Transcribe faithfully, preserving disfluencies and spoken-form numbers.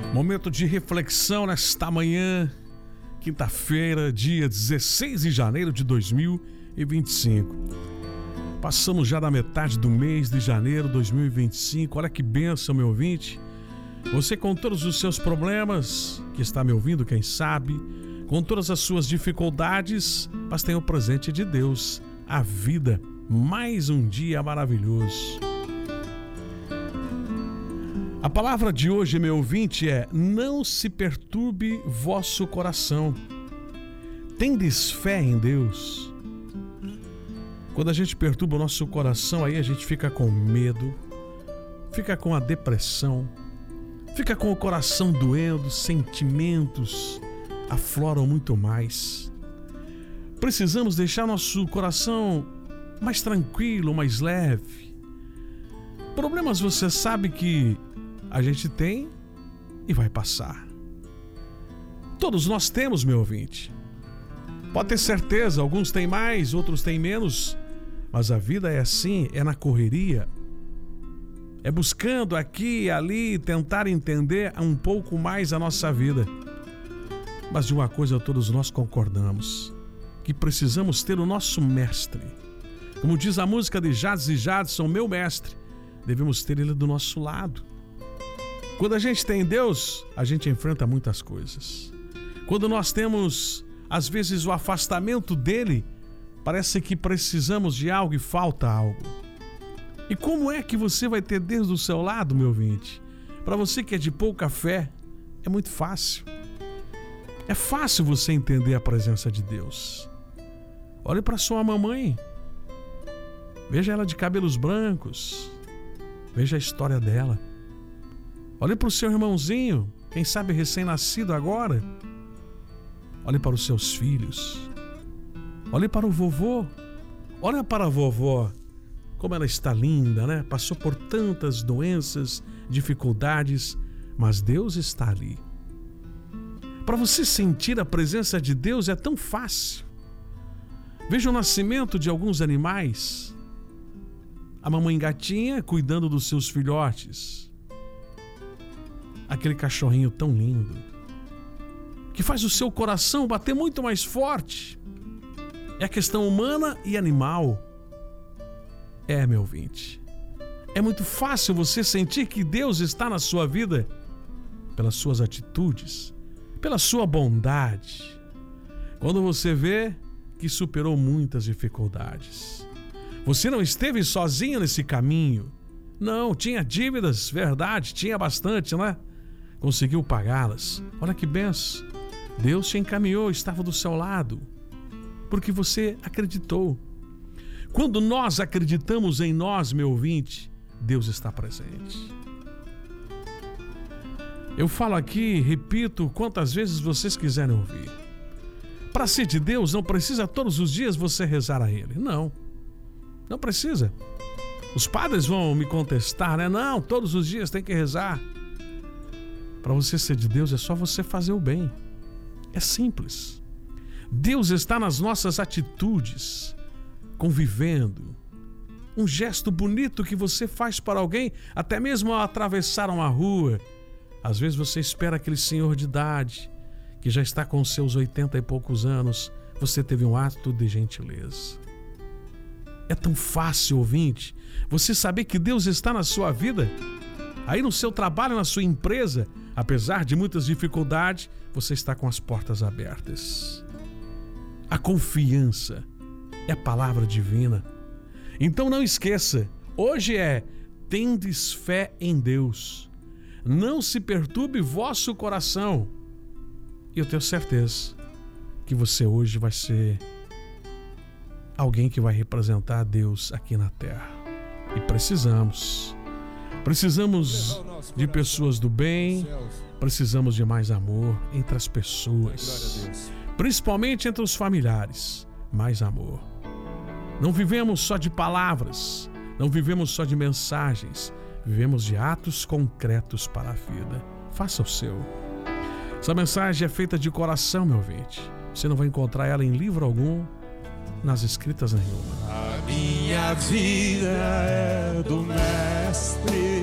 Momento de reflexão nesta manhã, quinta-feira, dia dezesseis de janeiro de dois mil e vinte e cinco. Passamos já da metade do mês de janeiro de dois mil e vinte e cinco. Olha que bênção, meu ouvinte. Você, com todos os seus problemas, que está me ouvindo, quem sabe, com todas as suas dificuldades, mas tem o presente de Deus, a vida, mais um dia maravilhoso. A palavra de hoje, meu ouvinte, é: não se perturbe vosso coração. Tendes fé em Deus. Quando a gente perturba o nosso coração, aí a gente fica com medo, fica com a depressão, fica com o coração doendo, sentimentos afloram muito mais. Precisamos deixar nosso coração mais tranquilo, mais leve. Problemas você sabe que a gente tem e vai passar. Todos nós temos, meu ouvinte. Pode ter certeza, alguns têm mais, outros têm menos, mas a vida é assim, é na correria. É buscando aqui e ali tentar entender um pouco mais a nossa vida. Mas de uma coisa todos nós concordamos, que precisamos ter o nosso mestre. Como diz a música de Jades e Jadson, meu mestre, devemos ter ele do nosso lado. Quando a gente tem Deus, a gente enfrenta muitas coisas. Quando nós temos, às vezes, o afastamento dele, parece que precisamos de algo e falta algo. E como é que você vai ter Deus do seu lado, meu ouvinte? Para você que é de pouca fé, é muito fácil. É fácil você entender a presença de Deus. Olhe para sua mamãe. Veja ela de cabelos brancos. Veja a história dela. Olhe para o seu irmãozinho, quem sabe recém-nascido agora. Olhe para os seus filhos. Olhe para o vovô. Olha para a vovó. Como ela está linda, né? Passou por tantas doenças, dificuldades, mas Deus está ali. Para você sentir a presença de Deus é tão fácil. Veja o nascimento de alguns animais. A mamãe gatinha cuidando dos seus filhotes. Aquele cachorrinho tão lindo, que faz o seu coração bater muito mais forte. É a questão humana e animal. É, meu ouvinte, é muito fácil você sentir que Deus está na sua vida pelas suas atitudes, pela sua bondade. Quando você vê que superou muitas dificuldades. Você não esteve sozinho nesse caminho. Não, tinha dívidas, verdade, tinha bastante, né? Conseguiu pagá-las. Olha que benção. Deus te encaminhou, estava do seu lado, porque você acreditou. Quando nós acreditamos em nós, meu ouvinte, Deus está presente. Eu falo aqui, repito, quantas vezes vocês quiserem ouvir. Para ser de Deus, não precisa todos os dias você rezar a Ele. Não, não precisa. Os padres vão me contestar, né? Não, todos os dias tem que rezar. Para você ser de Deus é só você fazer o bem. É simples. Deus está nas nossas atitudes, convivendo. Um gesto bonito que você faz para alguém, até mesmo ao atravessar uma rua. Às vezes você espera aquele senhor de idade, que já está com seus oitenta e poucos anos, você teve um ato de gentileza. É tão fácil, ouvinte, você saber que Deus está na sua vida. Aí no seu trabalho, na sua empresa, apesar de muitas dificuldades, você está com as portas abertas. A confiança é a palavra divina. Então não esqueça, hoje é: tendes fé em Deus. Não se perturbe vosso coração. E eu tenho certeza que você hoje vai ser alguém que vai representar a Deus aqui na terra. E precisamos. Precisamos de pessoas do bem, precisamos de mais amor entre as pessoas, principalmente entre os familiares, mais amor. Não vivemos só de palavras, não vivemos só de mensagens, vivemos de atos concretos para a vida. Faça o seu. Essa mensagem é feita de coração, meu ouvinte. Você não vai encontrar ela em livro algum, nas escritas nenhuma. A minha vida é do Mestre.